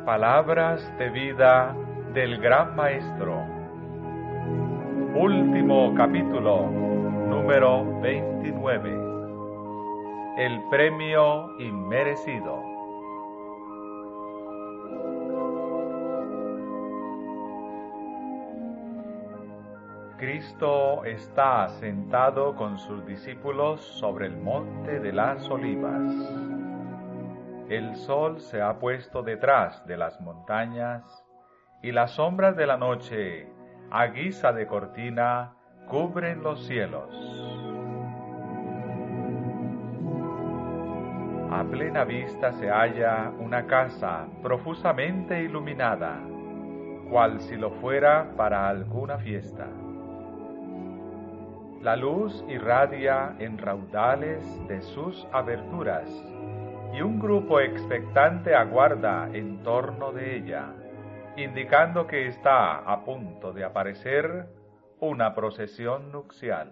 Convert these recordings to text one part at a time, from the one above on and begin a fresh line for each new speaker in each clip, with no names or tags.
Palabras de vida del Gran Maestro. Último capítulo, número 29. El premio inmerecido. Cristo está sentado con sus discípulos sobre el monte de las Olivas. El sol se ha puesto detrás de las montañas y las sombras de la noche, a guisa de cortina, cubren los cielos. A plena vista se halla una casa profusamente iluminada, cual si lo fuera para alguna fiesta. La luz irradia en raudales de sus aberturas, y un grupo expectante aguarda en torno de ella, indicando que está a punto de aparecer una procesión nupcial.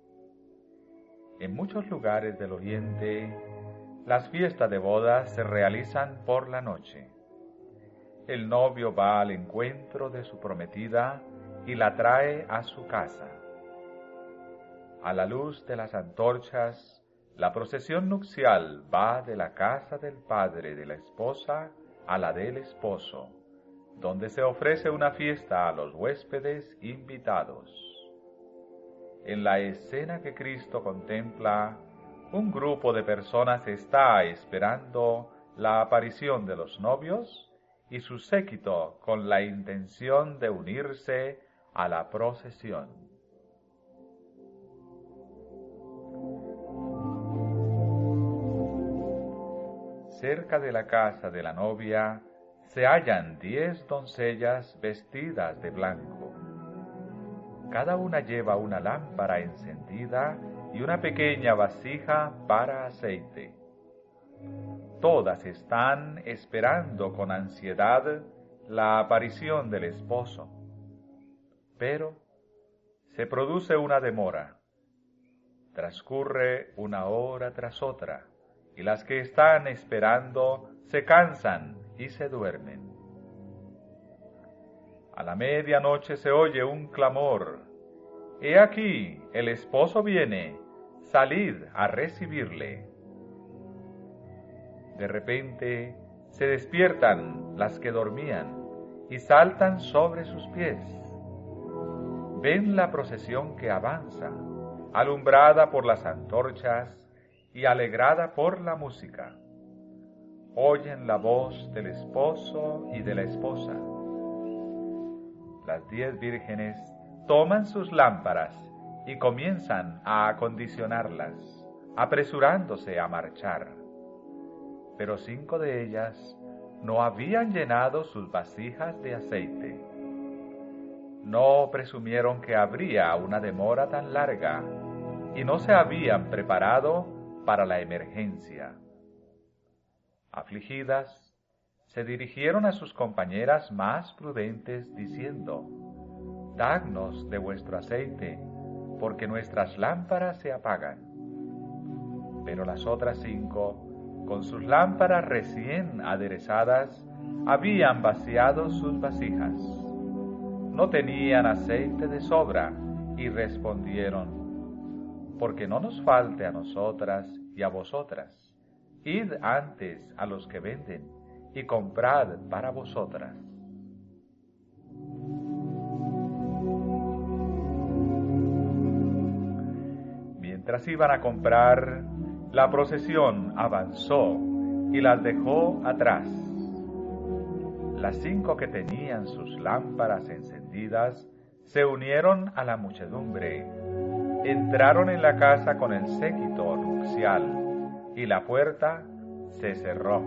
En muchos lugares del Oriente, las fiestas de bodas se realizan por la noche. El novio va al encuentro de su prometida y la trae a su casa. A la luz de las antorchas, la procesión nupcial va de la casa del padre de la esposa a la del esposo, donde se ofrece una fiesta a los huéspedes invitados. En la escena que Cristo contempla, un grupo de personas está esperando la aparición de los novios y su séquito con la intención de unirse a la procesión. Cerca de la casa de la novia se hallan 10 doncellas vestidas de blanco. Cada una lleva una lámpara encendida y una pequeña vasija para aceite. Todas están esperando con ansiedad la aparición del esposo. Pero se produce una demora. Transcurre una hora tras otra, y las que están esperando se cansan y se duermen. A la medianoche se oye un clamor: «He aquí, el esposo viene, salid a recibirle». De repente se despiertan las que dormían y saltan sobre sus pies. Ven la procesión que avanza, alumbrada por las antorchas y alegrada por la música. Oyen la voz del esposo y de la esposa. Las 10 vírgenes toman sus lámparas y comienzan a acondicionarlas, apresurándose a marchar. Pero 5 de ellas no habían llenado sus vasijas de aceite. No presumieron que habría una demora tan larga y no se habían preparado para la emergencia. Afligidas, se dirigieron a sus compañeras más prudentes diciendo: «Dadnos de vuestro aceite, porque nuestras lámparas se apagan». Pero las otras 5, con sus lámparas recién aderezadas, habían vaciado sus vasijas. No tenían aceite de sobra y respondieron: «Porque no nos falte a nosotras y a vosotras. Id antes a los que venden y comprad para vosotras». Mientras iban a comprar, la procesión avanzó y las dejó atrás. Las 5 que tenían sus lámparas encendidas se unieron a la muchedumbre. Entraron en la casa con el séquito nupcial y la puerta se cerró.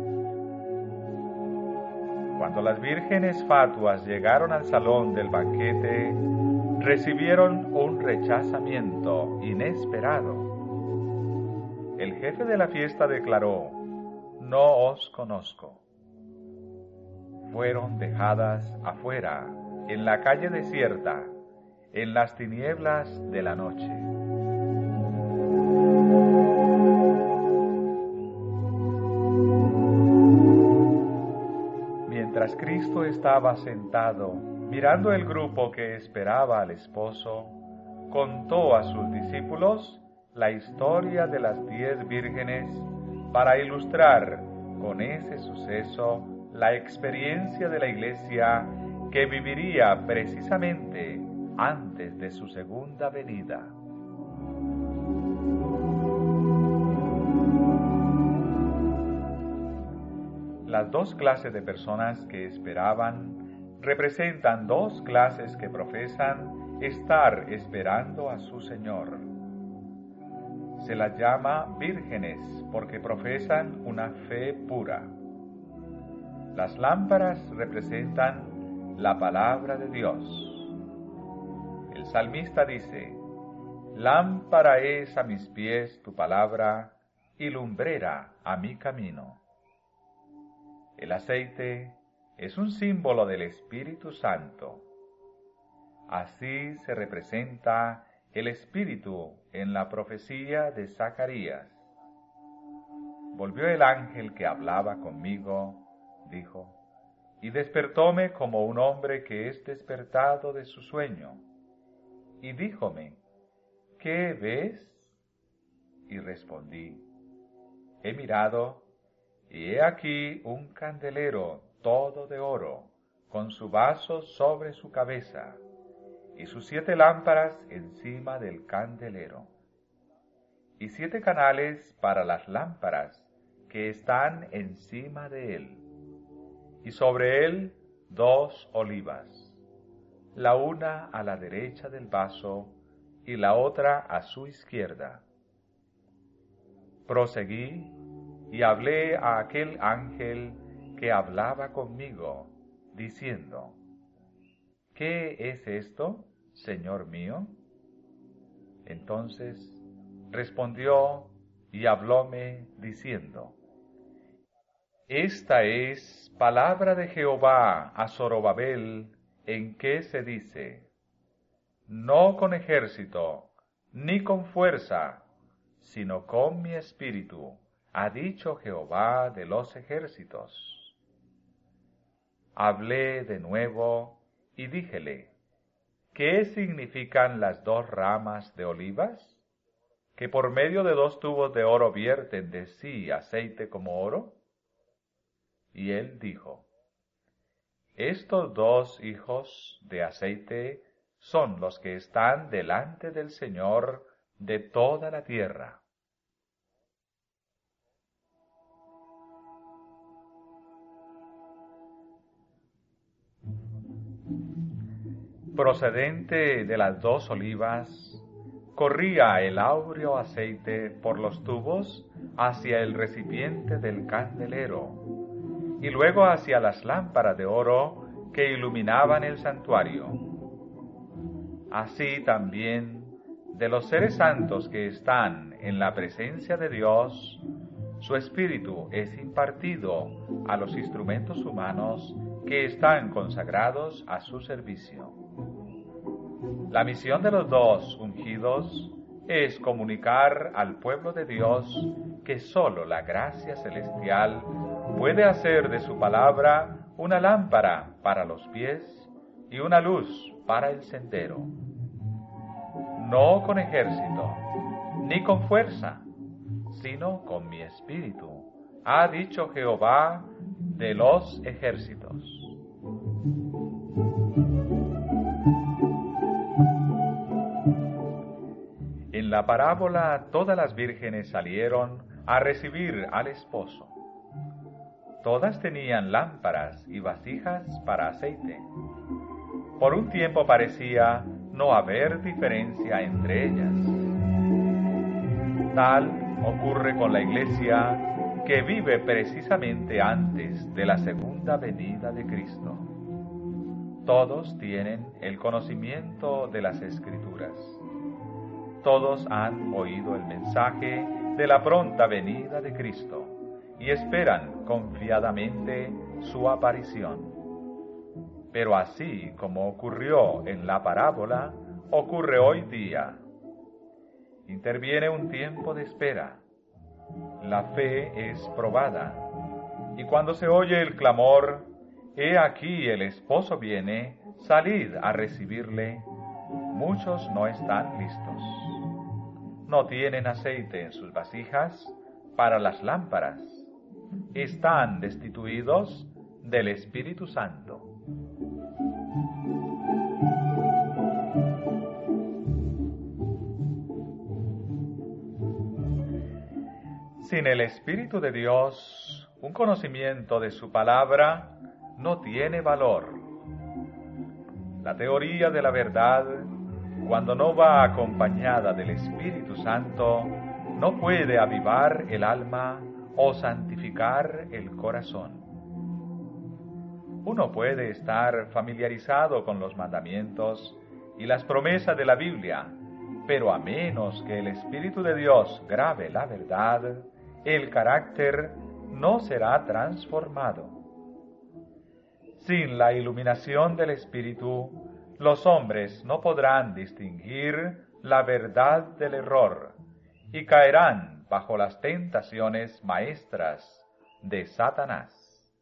Cuando las vírgenes fatuas llegaron al salón del banquete, recibieron un rechazamiento inesperado. El jefe de la fiesta declaró: «No os conozco». Fueron dejadas afuera, en la calle desierta, en las tinieblas de la noche. Cristo estaba sentado, mirando el grupo que esperaba al esposo, contó a sus discípulos la historia de las 10 vírgenes para ilustrar con ese suceso la experiencia de la Iglesia que viviría precisamente antes de su segunda venida. Las 2 clases de personas que esperaban representan 2 clases que profesan estar esperando a su Señor. Se las llama vírgenes porque profesan una fe pura. Las lámparas representan la palabra de Dios. El salmista dice: lámpara es a mis pies tu palabra y lumbrera a mi camino. El aceite es un símbolo del Espíritu Santo. Así se representa el Espíritu en la profecía de Zacarías. Volvió el ángel que hablaba conmigo, dijo, y despertóme como un hombre que es despertado de su sueño. Y díjome, ¿qué ves? Y respondí, he mirado, y he aquí un candelero todo de oro, con su vaso sobre su cabeza, y sus 7 lámparas encima del candelero, y 7 canales para las lámparas que están encima de él, y sobre él 2 olivas, la una a la derecha del vaso y la otra a su izquierda. Proseguí y hablé a aquel ángel que hablaba conmigo, diciendo, ¿qué es esto, Señor mío? Entonces respondió y hablóme diciendo, esta es palabra de Jehová a Zorobabel, en que se dice, no con ejército, ni con fuerza, sino con mi espíritu, ha dicho Jehová de los ejércitos. Hablé de nuevo y díjele, ¿qué significan las 2 ramas de olivas? ¿Que por medio de 2 tubos de oro vierten de sí aceite como oro? Y él dijo, estos 2 hijos de aceite son los que están delante del Señor de toda la tierra. Procedente de las 2 olivas, corría el áureo aceite por los tubos hacia el recipiente del candelero, y luego hacia las lámparas de oro que iluminaban el santuario. Así también, de los seres santos que están en la presencia de Dios, su espíritu es impartido a los instrumentos humanos que están consagrados a su servicio. La misión de los 2 ungidos es comunicar al pueblo de Dios que sólo la gracia celestial puede hacer de su palabra una lámpara para los pies y una luz para el sendero. No con ejército, ni con fuerza, sino con mi espíritu, ha dicho Jehová de los ejércitos. En la parábola todas las vírgenes salieron a recibir al esposo. Todas tenían lámparas y vasijas para aceite. Por un tiempo parecía no haber diferencia entre ellas. Tal ocurre con la Iglesia que vive precisamente antes de la segunda venida de Cristo. Todos tienen el conocimiento de las Escrituras. Todos han oído el mensaje de la pronta venida de Cristo y esperan confiadamente su aparición. Pero así como ocurrió en la parábola, ocurre hoy día. Interviene un tiempo de espera. La fe es probada, y cuando se oye el clamor, He aquí el esposo viene, salid a recibirle. Muchos no están listos. No tienen aceite en sus vasijas para las lámparas. Están destituidos del Espíritu Santo. Sin el Espíritu de Dios, un conocimiento de su palabra no tiene valor. La teoría de la verdad, cuando no va acompañada del Espíritu Santo, no puede avivar el alma o santificar el corazón. Uno puede estar familiarizado con los mandamientos y las promesas de la Biblia, pero a menos que el Espíritu de Dios grave la verdad, el carácter no será transformado. Sin la iluminación del Espíritu, los hombres no podrán distinguir la verdad del error y caerán bajo las tentaciones maestras de Satanás.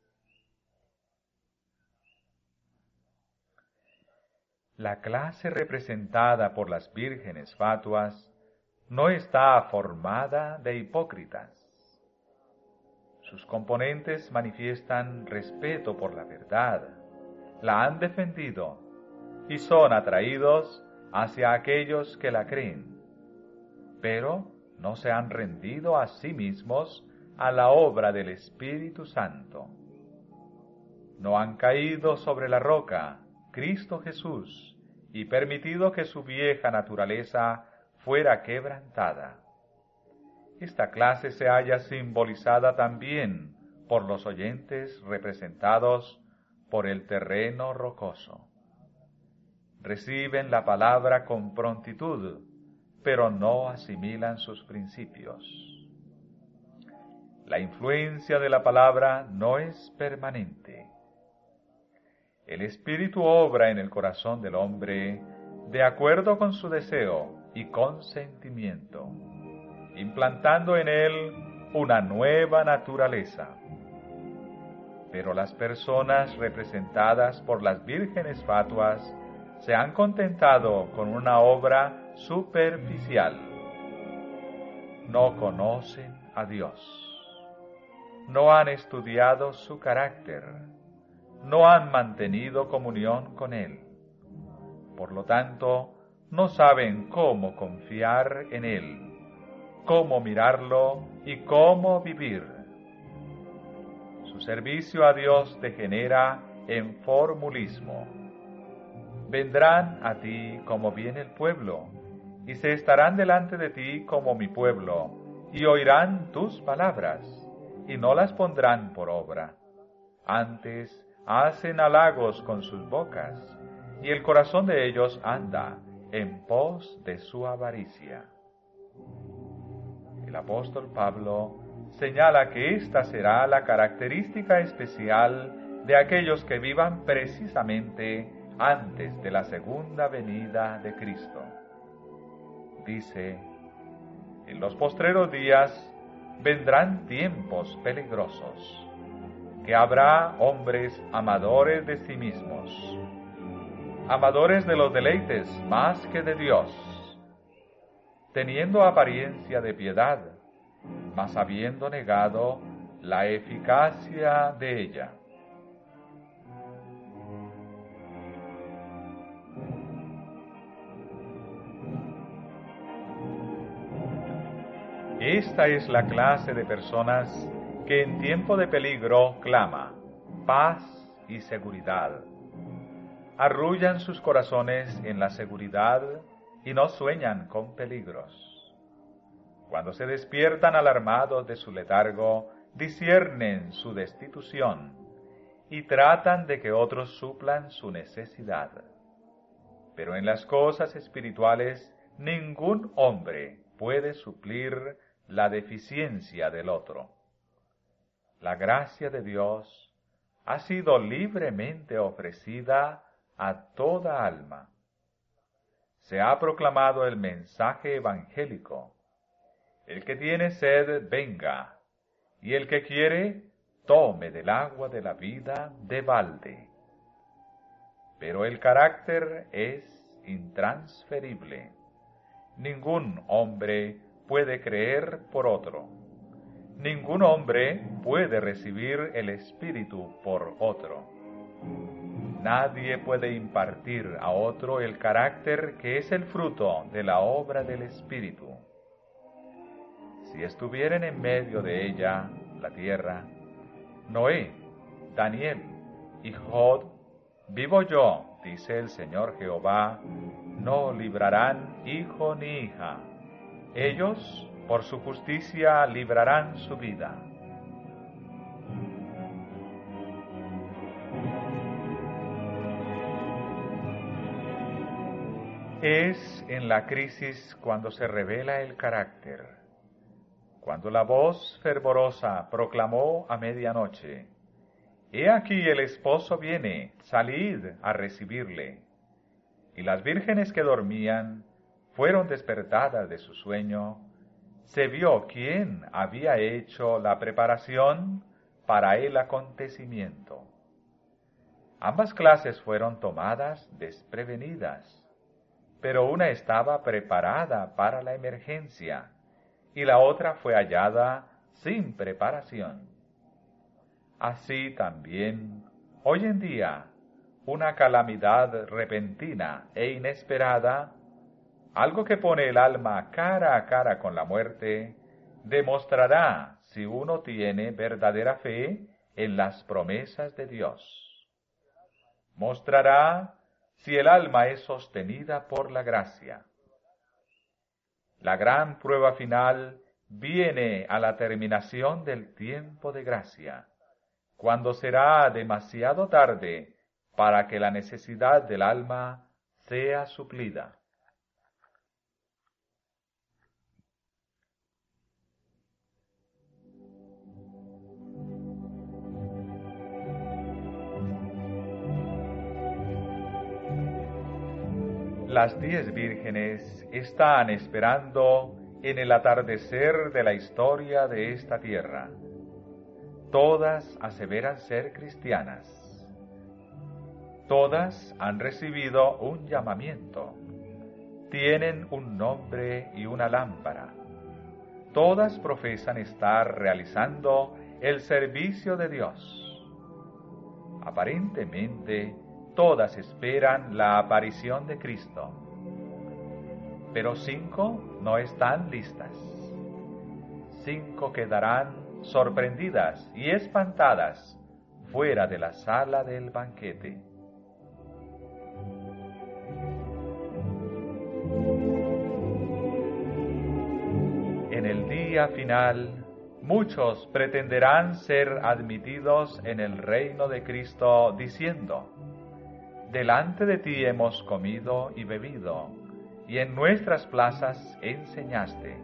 La clase representada por las vírgenes fatuas no está formada de hipócritas. Sus componentes manifiestan respeto por la verdad, la han defendido y son atraídos hacia aquellos que la creen, pero no se han rendido a sí mismos a la obra del Espíritu Santo. No han caído sobre la roca, Cristo Jesús, y permitido que su vieja naturaleza fuera quebrantada. Esta clase se halla simbolizada también por los oyentes representados por el terreno rocoso. Reciben la palabra con prontitud, pero no asimilan sus principios. La influencia de la palabra no es permanente. El Espíritu obra en el corazón del hombre de acuerdo con su deseo y consentimiento, implantando en él una nueva naturaleza. Pero las personas representadas por las vírgenes fatuas se han contentado con una obra superficial. No conocen a Dios. No han estudiado su carácter. No han mantenido comunión con Él. Por lo tanto, no saben cómo confiar en Él, cómo mirarlo y cómo vivir. Su servicio a Dios degenera en formulismo. Vendrán a ti como viene el pueblo, y se estarán delante de ti como mi pueblo, y oirán tus palabras, y no las pondrán por obra. Antes hacen halagos con sus bocas, y el corazón de ellos anda en pos de su avaricia. El apóstol Pablo señala que esta será la característica especial de aquellos que vivan precisamente antes de la segunda venida de Cristo. Dice: en los postreros días vendrán tiempos peligrosos, que habrá hombres amadores de sí mismos, amadores de los deleites más que de Dios, teniendo apariencia de piedad, mas habiendo negado la eficacia de ella. Esta es la clase de personas que en tiempo de peligro clama paz y seguridad. Arrullan sus corazones en la seguridad y no sueñan con peligros. Cuando se despiertan alarmados de su letargo, disciernen su destitución y tratan de que otros suplan su necesidad. Pero en las cosas espirituales, ningún hombre puede suplir la deficiencia del otro. La gracia de Dios ha sido libremente ofrecida a toda alma. Se ha proclamado el mensaje evangélico. El que tiene sed, venga, y el que quiere, tome del agua de la vida de balde. Pero el carácter es intransferible. Ningún hombre puede creer por otro. Ningún hombre puede recibir el Espíritu por otro. Nadie puede impartir a otro el carácter que es el fruto de la obra del Espíritu. Si estuvieren en medio de ella, la tierra, Noé, Daniel y Job, vivo yo, dice el Señor Jehová, no librarán hijo ni hija. Ellos, por su justicia, librarán su vida. Es en la crisis cuando se revela el carácter. Cuando la voz fervorosa proclamó a medianoche: «He aquí el esposo viene, salid a recibirle». Y las vírgenes que dormían fueron despertadas de su sueño, se vio quién había hecho la preparación para el acontecimiento. Ambas clases fueron tomadas desprevenidas, pero una estaba preparada para la emergencia y la otra fue hallada sin preparación. Así también, hoy en día, una calamidad repentina e inesperada, algo que pone el alma cara a cara con la muerte, demostrará si uno tiene verdadera fe en las promesas de Dios. Mostrará si el alma es sostenida por la gracia. La gran prueba final viene a la terminación del tiempo de gracia, cuando será demasiado tarde para que la necesidad del alma sea suplida. Las 10 vírgenes están esperando en el atardecer de la historia de esta tierra. Todas aseveran ser cristianas. Todas han recibido un llamamiento. Tienen un nombre y una lámpara. Todas profesan estar realizando el servicio de Dios. Aparentemente, todas esperan la aparición de Cristo. Pero 5 no están listas. 5 quedarán sorprendidas y espantadas fuera de la sala del banquete. En el día final, muchos pretenderán ser admitidos en el reino de Cristo, diciendo: «Delante de ti hemos comido y bebido, y en nuestras plazas enseñaste».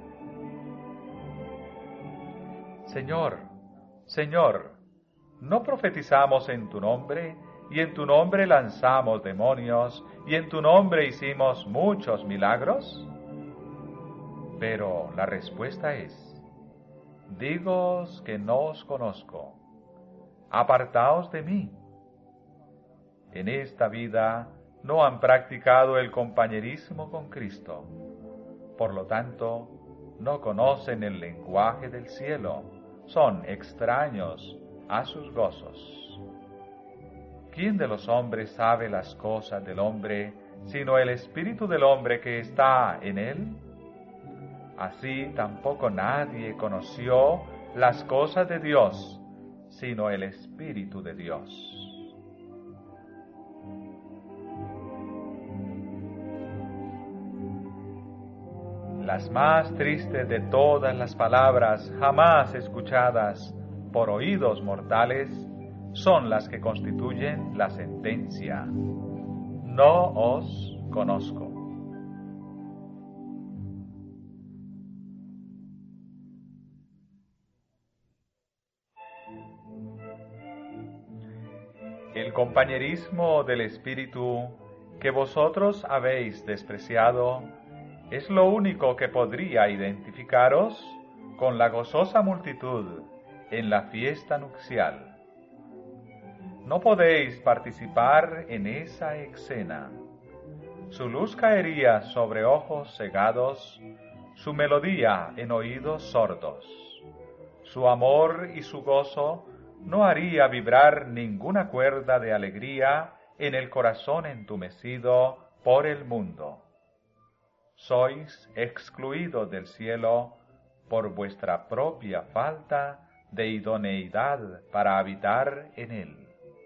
Señor, Señor, ¿no profetizamos en tu nombre, y en tu nombre lanzamos demonios, y en tu nombre hicimos muchos milagros? Pero la respuesta es: «Dígoos que no os conozco. Apartaos de mí». En esta vida no han practicado el compañerismo con Cristo. Por lo tanto, no conocen el lenguaje del cielo, son extraños a sus gozos. ¿Quién de los hombres sabe las cosas del hombre, sino el espíritu del hombre que está en él? Así tampoco nadie conoció las cosas de Dios, sino el Espíritu de Dios. Las más tristes de todas las palabras jamás escuchadas por oídos mortales son las que constituyen la sentencia: «No os conozco». El compañerismo del Espíritu que vosotros habéis despreciado es lo único que podría identificaros con la gozosa multitud en la fiesta nupcial. No podéis participar en esa escena. Su luz caería sobre ojos cegados, su melodía en oídos sordos. Su amor y su gozo no haría vibrar ninguna cuerda de alegría en el corazón entumecido por el mundo. Sois excluidos del cielo por vuestra propia falta de idoneidad para habitar en él.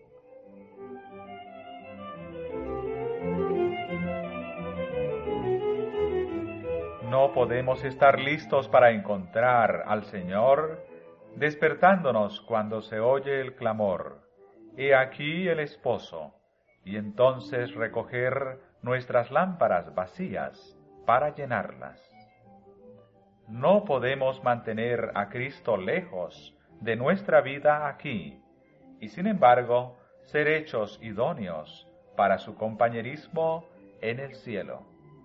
No podemos estar listos para encontrar al Señor, despertándonos cuando se oye el clamor, «He aquí el esposo», y entonces recoger nuestras lámparas vacías para llenarlas. No podemos mantener a Cristo lejos de nuestra vida aquí, y sin embargo ser hechos idóneos para su compañerismo en el cielo.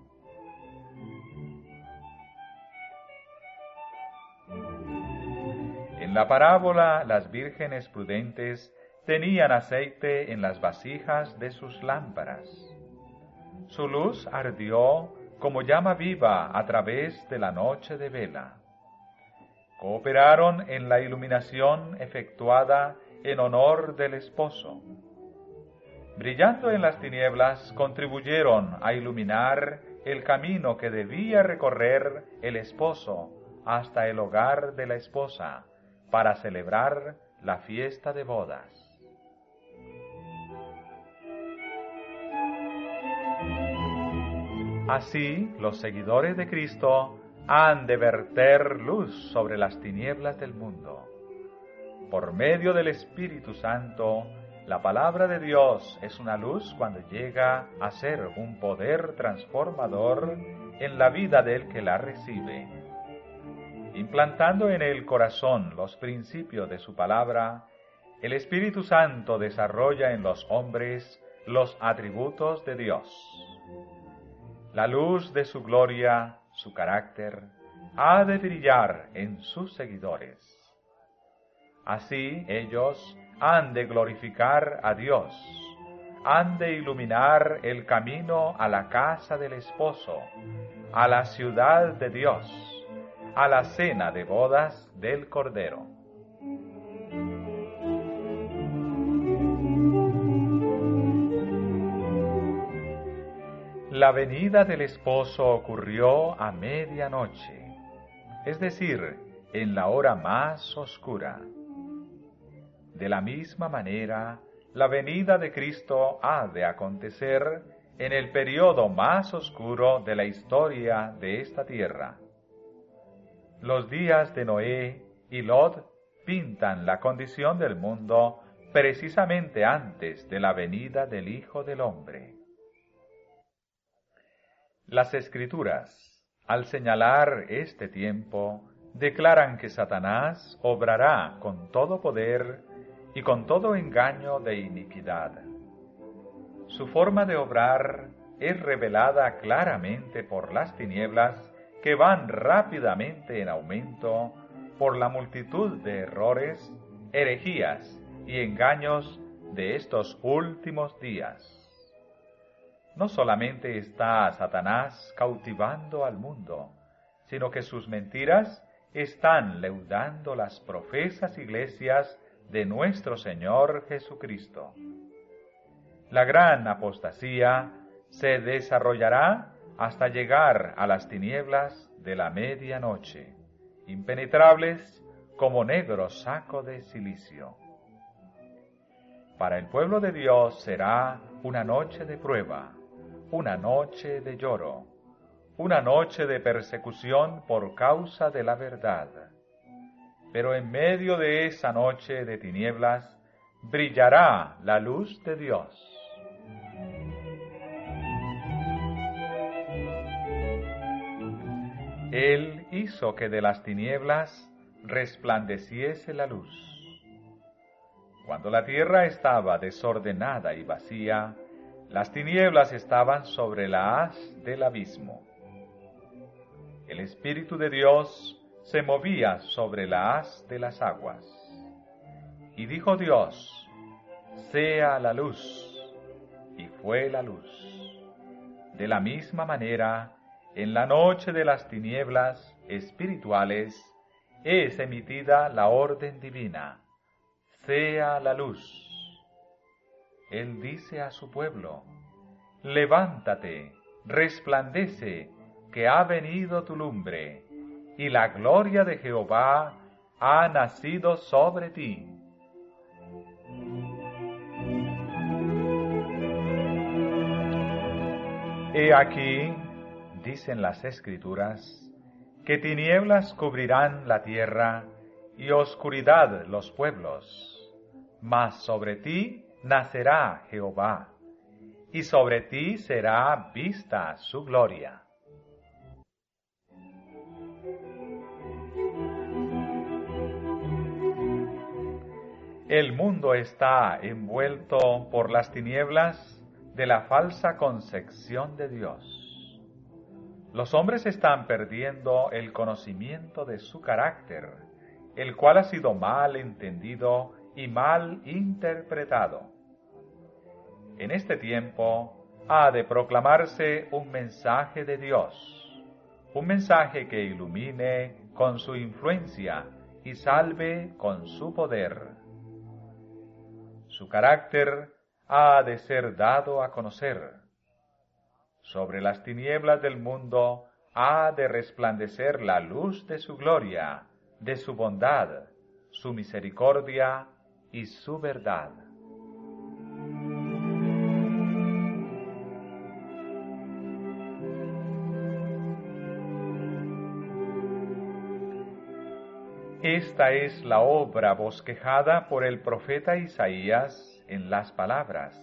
En la parábola, las vírgenes prudentes tenían aceite en las vasijas de sus lámparas. Su luz ardió como llama viva a través de la noche de vela. Cooperaron en la iluminación efectuada en honor del esposo. Brillando en las tinieblas, contribuyeron a iluminar el camino que debía recorrer el esposo hasta el hogar de la esposa, para celebrar la fiesta de bodas. Así, los seguidores de Cristo han de verter luz sobre las tinieblas del mundo. Por medio del Espíritu Santo, la palabra de Dios es una luz cuando llega a ser un poder transformador en la vida del que la recibe. Implantando en el corazón los principios de su palabra, el Espíritu Santo desarrolla en los hombres los atributos de Dios. La luz de su gloria, su carácter, ha de brillar en sus seguidores. Así ellos han de glorificar a Dios, han de iluminar el camino a la casa del esposo, a la ciudad de Dios, a la cena de bodas del Cordero. La venida del esposo ocurrió a medianoche, es decir, en la hora más oscura. De la misma manera, la venida de Cristo ha de acontecer en el periodo más oscuro de la historia de esta tierra. Los días de Noé y Lot pintan la condición del mundo precisamente antes de la venida del Hijo del Hombre. Las Escrituras, al señalar este tiempo, declaran que Satanás obrará con todo poder y con todo engaño de iniquidad. Su forma de obrar es revelada claramente por las tinieblas que van rápidamente en aumento por la multitud de errores, herejías y engaños de estos últimos días. No solamente está Satanás cautivando al mundo, sino que sus mentiras están leudando las profesas iglesias de nuestro Señor Jesucristo. La gran apostasía se desarrollará hasta llegar a las tinieblas de la medianoche, impenetrables como negro saco de silicio. Para el pueblo de Dios será una noche de prueba, una noche de lloro, una noche de persecución por causa de la verdad. Pero en medio de esa noche de tinieblas brillará la luz de Dios. Él hizo que de las tinieblas resplandeciese la luz. Cuando la tierra estaba desordenada y vacía, las tinieblas estaban sobre la haz del abismo. El Espíritu de Dios se movía sobre la haz de las aguas. Y dijo Dios: sea la luz. Y fue la luz. De la misma manera, en la noche de las tinieblas espirituales es emitida la orden divina: sea la luz. Él dice a su pueblo: levántate, resplandece, que ha venido tu lumbre, y la gloria de Jehová ha nacido sobre ti. He aquí, dicen las Escrituras, que tinieblas cubrirán la tierra y oscuridad los pueblos, mas sobre ti nacerá Jehová, y sobre ti será vista su gloria. El mundo está envuelto por las tinieblas de la falsa concepción de Dios. Los hombres están perdiendo el conocimiento de su carácter, el cual ha sido mal entendido y mal interpretado. En este tiempo ha de proclamarse un mensaje de Dios, un mensaje que ilumine con su influencia y salve con su poder. Su carácter ha de ser dado a conocer. Sobre las tinieblas del mundo ha de resplandecer la luz de su gloria, de su bondad, su misericordia y su verdad. Esta es la obra bosquejada por el profeta Isaías en las palabras: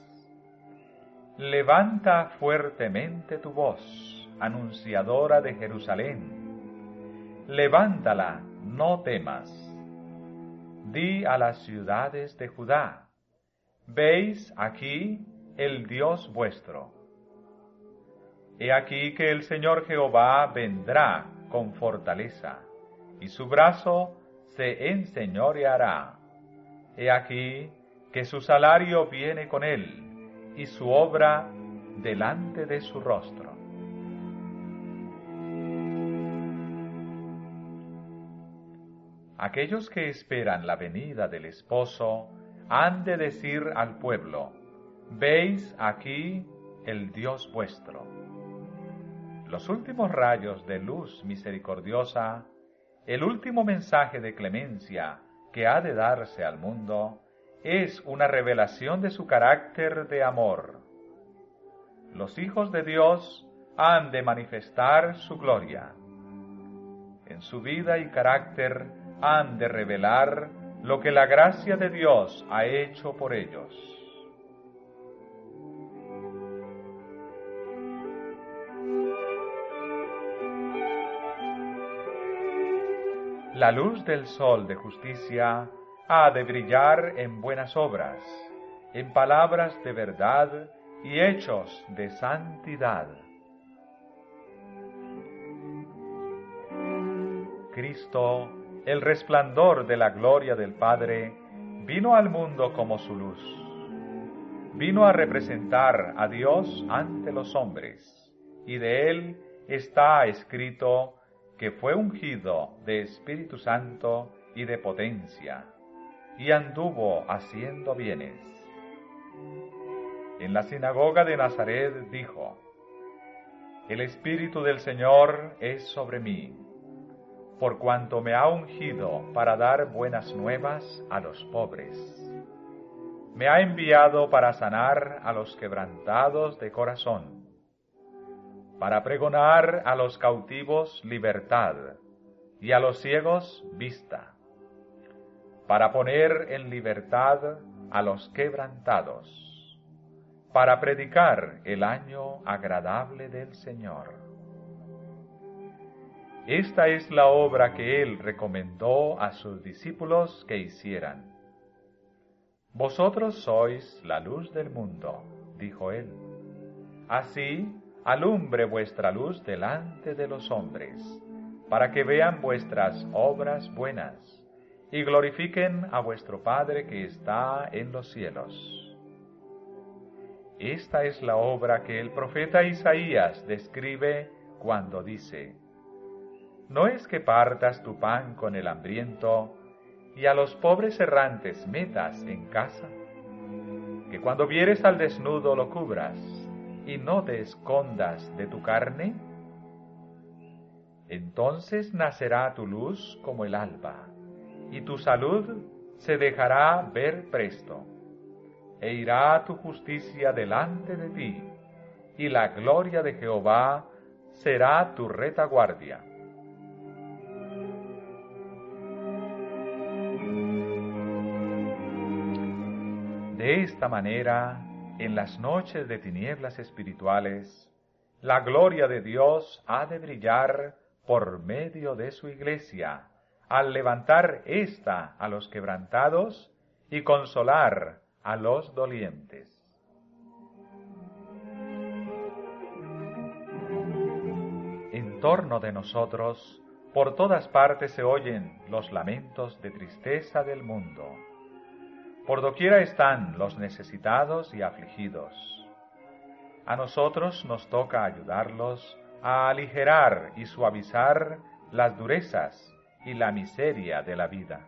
levanta fuertemente tu voz, anunciadora de Jerusalén. Levántala, no temas. Di a las ciudades de Judá: ¿veis aquí el Dios vuestro? He aquí que el Señor Jehová vendrá con fortaleza, y su brazo se enseñoreará. He aquí que su salario viene con él, y su obra delante de su rostro. Aquellos que esperan la venida del esposo han de decir al pueblo: ¿veis aquí el Dios vuestro? Los últimos rayos de luz misericordiosa, el último mensaje de clemencia que ha de darse al mundo, es una revelación de su carácter de amor. Los hijos de Dios han de manifestar su gloria. En su vida y carácter han de revelar lo que la gracia de Dios ha hecho por ellos. La luz del sol de justicia ha de brillar en buenas obras, en palabras de verdad y hechos de santidad. Cristo, el resplandor de la gloria del Padre, vino al mundo como su luz. Vino a representar a Dios ante los hombres, y de él está escrito que fue ungido de Espíritu Santo y de potencia, y anduvo haciendo bienes. En la sinagoga de Nazaret dijo: el Espíritu del Señor es sobre mí, por cuanto me ha ungido para dar buenas nuevas a los pobres. Me ha enviado para sanar a los quebrantados de corazón, para pregonar a los cautivos libertad, y a los ciegos vista, para poner en libertad a los quebrantados, para predicar el año agradable del Señor. Esta es la obra que Él recomendó a sus discípulos que hicieran. Vosotros sois la luz del mundo, dijo Él. Así, alumbre vuestra luz delante de los hombres, para que vean vuestras obras buenas, y glorifiquen a vuestro Padre que está en los cielos. Esta es la obra que el profeta Isaías describe cuando dice: ¿No es que partas tu pan con el hambriento y a los pobres errantes metas en casa? Que cuando vieres al desnudo lo cubras y no te escondas de tu carne. Entonces nacerá tu luz como el alba, y tu salud se dejará ver presto, e irá tu justicia delante de ti, y la gloria de Jehová será tu retaguardia. De esta manera, en las noches de tinieblas espirituales, la gloria de Dios ha de brillar por medio de su Iglesia, al levantar ésta a los quebrantados y consolar a los dolientes. En torno de nosotros, por todas partes se oyen los lamentos de tristeza del mundo. Por doquiera están los necesitados y afligidos. A nosotros nos toca ayudarlos a aligerar y suavizar las durezas y la miseria de la vida.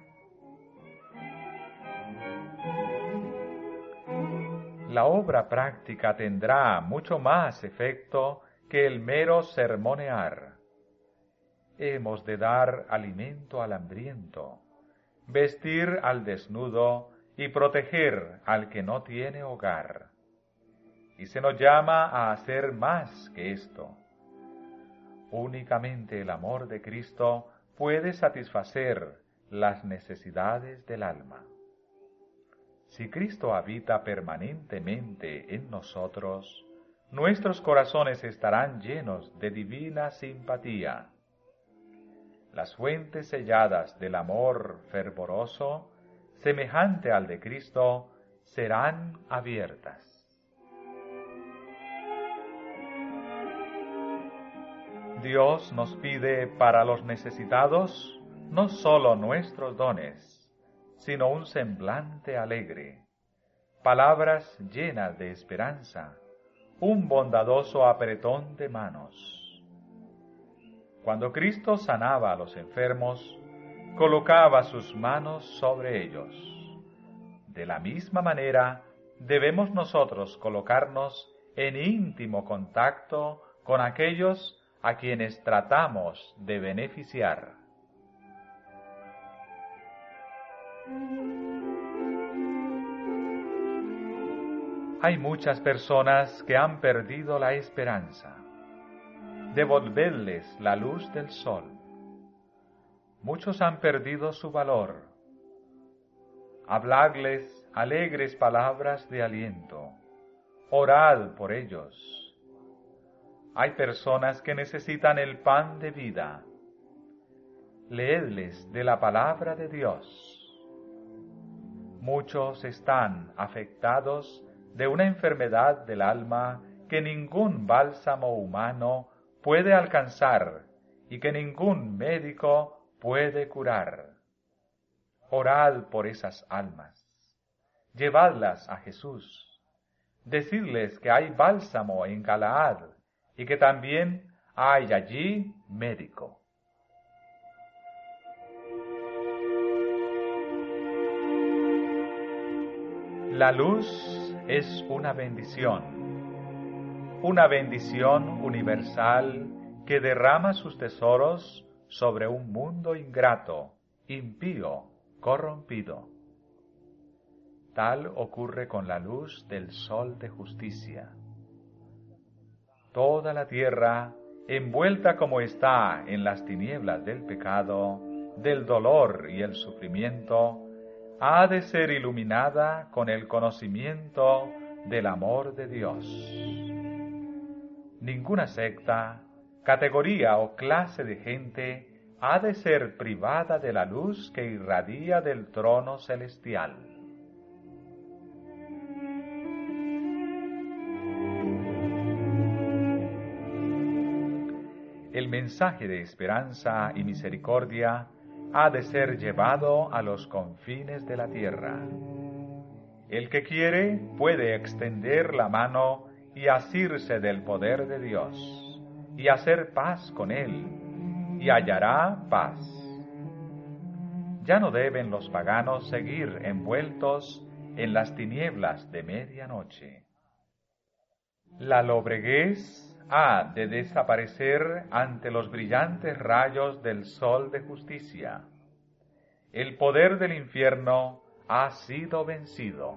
La obra práctica tendrá mucho más efecto que el mero sermonear. Hemos de dar alimento al hambriento, vestir al desnudo y proteger al que no tiene hogar. Y se nos llama a hacer más que esto. Únicamente el amor de Cristo puede satisfacer las necesidades del alma. Si Cristo habita permanentemente en nosotros, nuestros corazones estarán llenos de divina simpatía. Las fuentes selladas del amor fervoroso, semejante al de Cristo, serán abiertas. Dios nos pide para los necesitados no solo nuestros dones, sino un semblante alegre, palabras llenas de esperanza, un bondadoso apretón de manos. Cuando Cristo sanaba a los enfermos, colocaba sus manos sobre ellos. De la misma manera, debemos nosotros colocarnos en íntimo contacto con aquellos a quienes tratamos de beneficiar. Hay muchas personas que han perdido la esperanza. Devolvedles la luz del sol. Muchos han perdido su valor. Habladles alegres palabras de aliento. Orad por ellos. Hay personas que necesitan el pan de vida. Leedles de la palabra de Dios. Muchos están afectados de una enfermedad del alma que ningún bálsamo humano puede alcanzar y que ningún médico puede curar. Orad por esas almas. Llevadlas a Jesús. Decidles que hay bálsamo en Galaad y que también hay allí médico. La luz es una bendición universal que derrama sus tesoros sobre un mundo ingrato, impío, corrompido. Tal ocurre con la luz del sol de justicia. Toda la tierra, envuelta como está en las tinieblas del pecado, del dolor y el sufrimiento, ha de ser iluminada con el conocimiento del amor de Dios. Ninguna secta, categoría o clase de gente ha de ser privada de la luz que irradia del trono celestial. El mensaje de esperanza y misericordia ha de ser llevado a los confines de la tierra. El que quiere puede extender la mano y asirse del poder de Dios, y hacer paz con Él, y hallará paz. Ya no deben los paganos seguir envueltos en las tinieblas de medianoche. La lobreguez ha de desaparecer ante los brillantes rayos del sol de justicia. El poder del infierno ha sido vencido.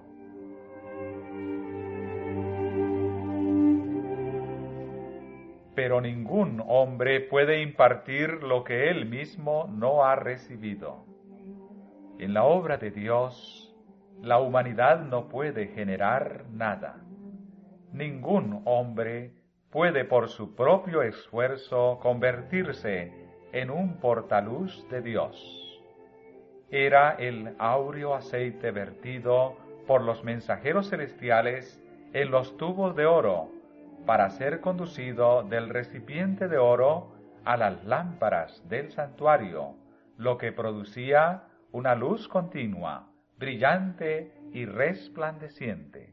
Pero ningún hombre puede impartir lo que él mismo no ha recibido. En la obra de Dios, la humanidad no puede generar nada. Ningún hombre puede por su propio esfuerzo convertirse en un portaluz de Dios. Era el áureo aceite vertido por los mensajeros celestiales en los tubos de oro para ser conducido del recipiente de oro a las lámparas del santuario, lo que producía una luz continua, brillante y resplandeciente.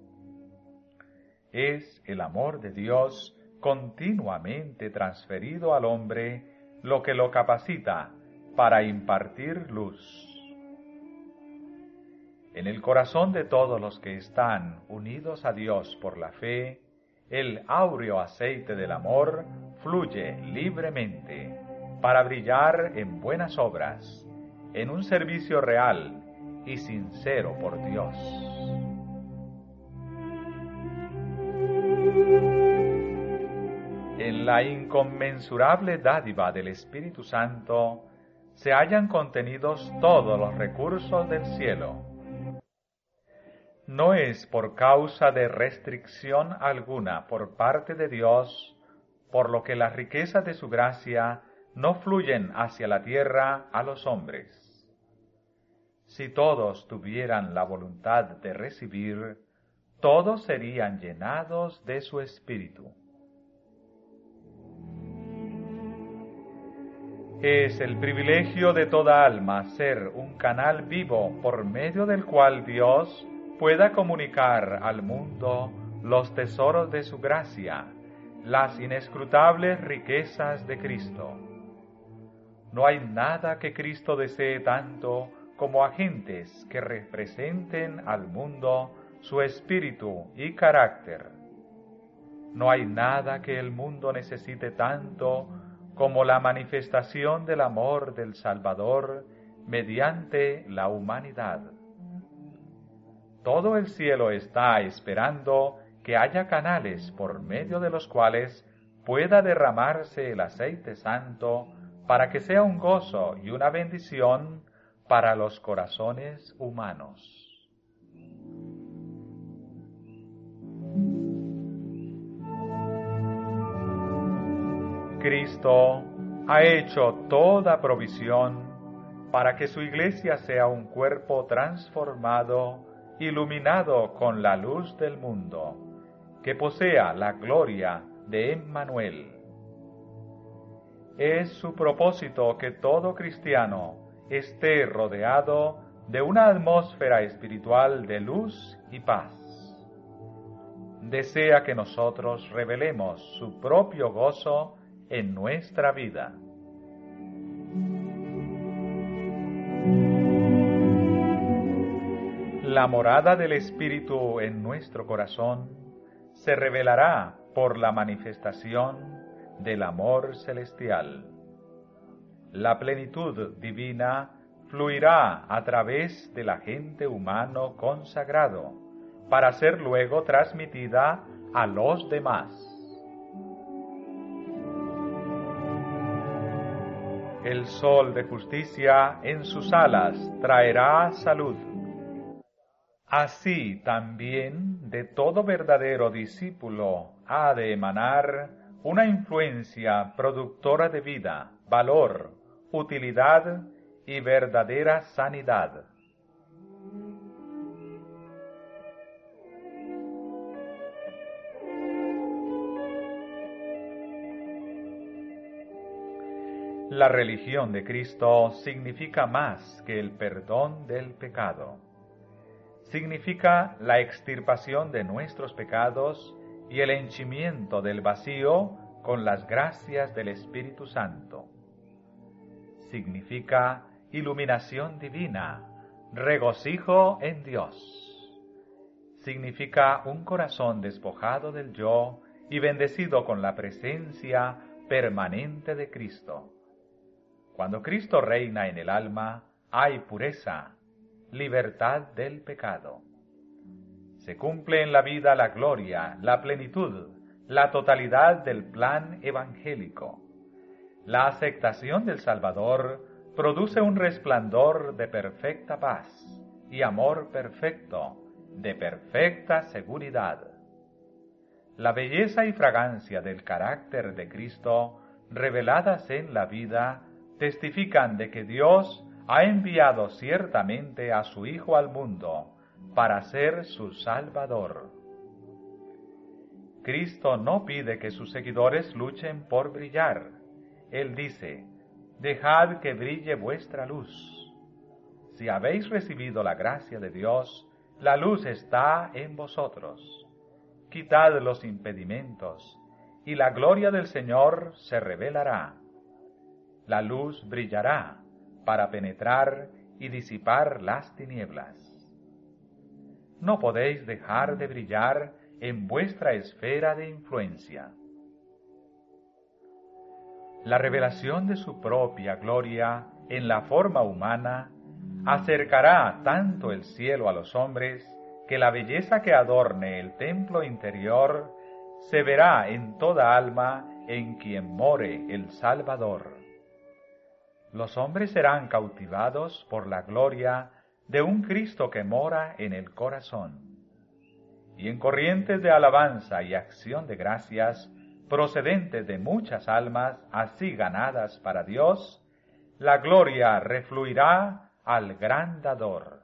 Es el amor de Dios continuamente transferido al hombre lo que lo capacita para impartir luz. En el corazón de todos los que están unidos a Dios por la fe, el áureo aceite del amor fluye libremente para brillar en buenas obras, en un servicio real y sincero por Dios. En la inconmensurable dádiva del Espíritu Santo se hallan contenidos todos los recursos del cielo. No es por causa de restricción alguna por parte de Dios, por lo que las riquezas de su gracia no fluyen hacia la tierra a los hombres. Si todos tuvieran la voluntad de recibir, todos serían llenados de su Espíritu. Es el privilegio de toda alma ser un canal vivo por medio del cual Dios pueda comunicar al mundo los tesoros de su gracia, las inescrutables riquezas de Cristo. No hay nada que Cristo desee tanto como agentes que representen al mundo su espíritu y carácter. No hay nada que el mundo necesite tanto como la manifestación del amor del Salvador mediante la humanidad. Todo el cielo está esperando que haya canales por medio de los cuales pueda derramarse el aceite santo para que sea un gozo y una bendición para los corazones humanos. Cristo ha hecho toda provisión para que su iglesia sea un cuerpo transformado, iluminado con la luz del mundo, que posea la gloria de Emmanuel. Es su propósito que todo cristiano esté rodeado de una atmósfera espiritual de luz y paz. Desea que nosotros revelemos su propio gozo en nuestra vida. La morada del Espíritu en nuestro corazón se revelará por la manifestación del amor celestial. La plenitud divina fluirá a través del agente humano consagrado para ser luego transmitida a los demás. El sol de justicia en sus alas traerá salud. Así también de todo verdadero discípulo ha de emanar una influencia productora de vida, valor, utilidad y verdadera sanidad. La religión de Cristo significa más que el perdón del pecado. Significa la extirpación de nuestros pecados y el henchimiento del vacío con las gracias del Espíritu Santo. Significa iluminación divina, regocijo en Dios. Significa un corazón despojado del yo y bendecido con la presencia permanente de Cristo. Cuando Cristo reina en el alma, hay pureza, libertad del pecado. Se cumple en la vida la gloria, la plenitud, la totalidad del plan evangélico. La aceptación del Salvador produce un resplandor de perfecta paz y amor perfecto, de perfecta seguridad. La belleza y fragancia del carácter de Cristo, reveladas en la vida, testifican de que Dios ha enviado ciertamente a su Hijo al mundo para ser su Salvador. Cristo no pide que sus seguidores luchen por brillar. Él dice: dejad que brille vuestra luz. Si habéis recibido la gracia de Dios, la luz está en vosotros. Quitad los impedimentos, y la gloria del Señor se revelará. La luz brillará para penetrar y disipar las tinieblas. No podéis dejar de brillar en vuestra esfera de influencia. La revelación de su propia gloria en la forma humana acercará tanto el cielo a los hombres que la belleza que adorne el templo interior se verá en toda alma en quien more el Salvador. Los hombres serán cautivados por la gloria de un Cristo que mora en el corazón. Y en corrientes de alabanza y acción de gracias, procedentes de muchas almas así ganadas para Dios, la gloria refluirá al gran dador.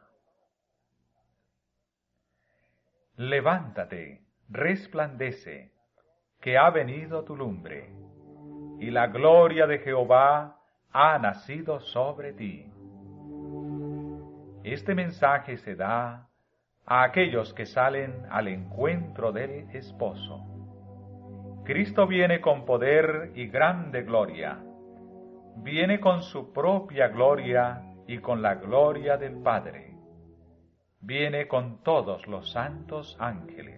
Levántate, resplandece, que ha venido tu lumbre, y la gloria de Jehová ha nacido sobre ti. Este mensaje se da a aquellos que salen al encuentro del esposo. Cristo viene con poder y grande gloria. Viene con su propia gloria y con la gloria del Padre. Viene con todos los santos ángeles.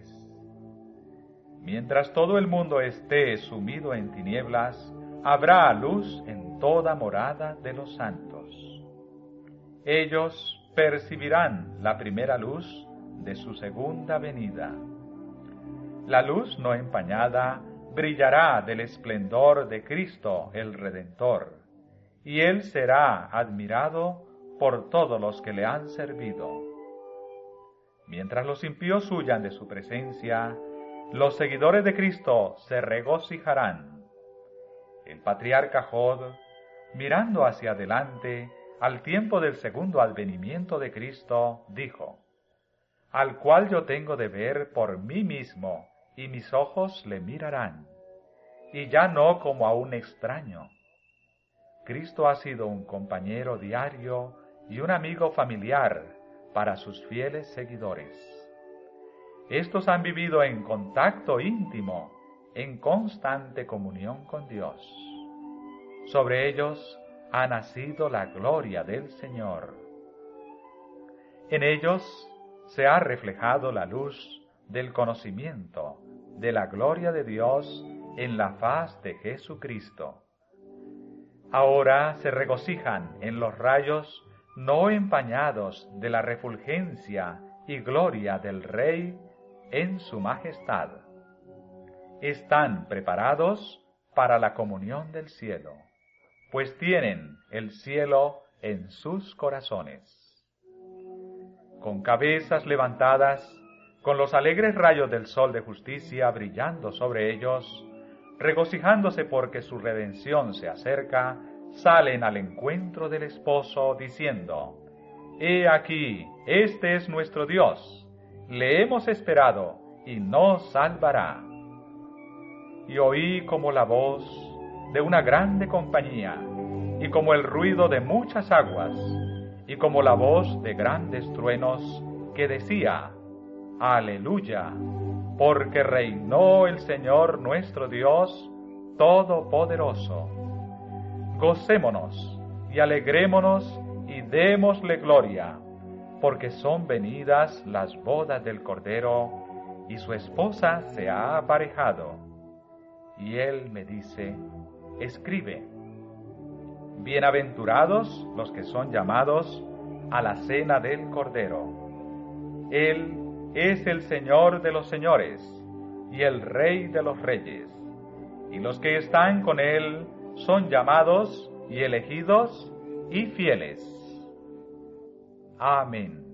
Mientras todo el mundo esté sumido en tinieblas, habrá luz en toda morada de los santos. Ellos percibirán la primera luz de su segunda venida. La luz no empañada brillará del esplendor de Cristo el Redentor, y Él será admirado por todos los que le han servido. Mientras los impíos huyan de su presencia, los seguidores de Cristo se regocijarán. El patriarca Jod, mirando hacia adelante, al tiempo del segundo advenimiento de Cristo, dijo: al cual yo tengo de ver por mí mismo, y mis ojos le mirarán, y ya no como a un extraño. Cristo ha sido un compañero diario y un amigo familiar para sus fieles seguidores. Estos han vivido en contacto íntimo, en constante comunión con Dios. Sobre ellos ha nacido la gloria del Señor. En ellos se ha reflejado la luz del conocimiento de la gloria de Dios en la faz de Jesucristo. Ahora se regocijan en los rayos no empañados de la refulgencia y gloria del Rey en su majestad. Están preparados para la comunión del cielo, pues tienen el cielo en sus corazones. Con cabezas levantadas, con los alegres rayos del sol de justicia brillando sobre ellos, regocijándose porque su redención se acerca, salen al encuentro del esposo diciendo: He aquí, este es nuestro Dios, le hemos esperado y nos salvará. Y oí como la voz de una grande compañía y como el ruido de muchas aguas, y como la voz de grandes truenos, que decía: Aleluya, porque reinó el Señor nuestro Dios Todopoderoso. Gocémonos y alegrémonos y démosle gloria, porque son venidas las bodas del Cordero, y su esposa se ha aparejado. Y él me dice: escribe: bienaventurados los que son llamados a la cena del Cordero. Él es el Señor de los señores y el Rey de los reyes, y los que están con él son llamados y elegidos y fieles. Amén.